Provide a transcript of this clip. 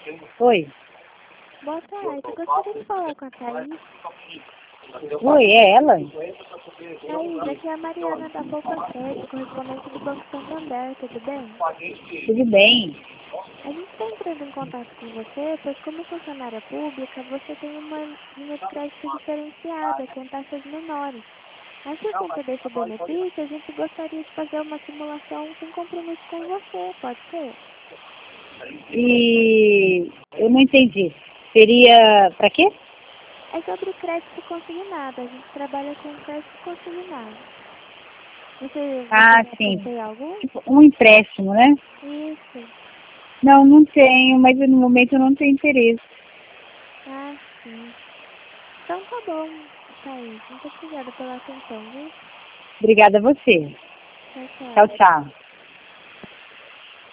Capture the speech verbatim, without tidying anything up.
Oi. Boa tarde, gostaria de falar com a Thaís. Oi, é ela? Thaís, aqui é a Mariana da Poupa Sede, correspondente do Banco Santander, tudo bem? Tudo bem? A gente está entrando em contato com você, pois como funcionária pública, você tem uma linha de crédito diferenciada, com taxas menores. Mas por conta desse benefício, a gente gostaria de fazer uma simulação sem compromisso com você, pode ser? E eu não entendi. Seria para quê? É sobre crédito consignado, a gente trabalha com crédito consignado. Você, Ah, você sim. tem algum? Tipo, um empréstimo, né? Isso. Não, não tenho, mas no momento eu não tenho interesse. Ah, sim. Então tá bom, Thaís. Muito obrigada pela atenção, viu? Obrigada a você. Tchau, tchau. Tchau, tchau.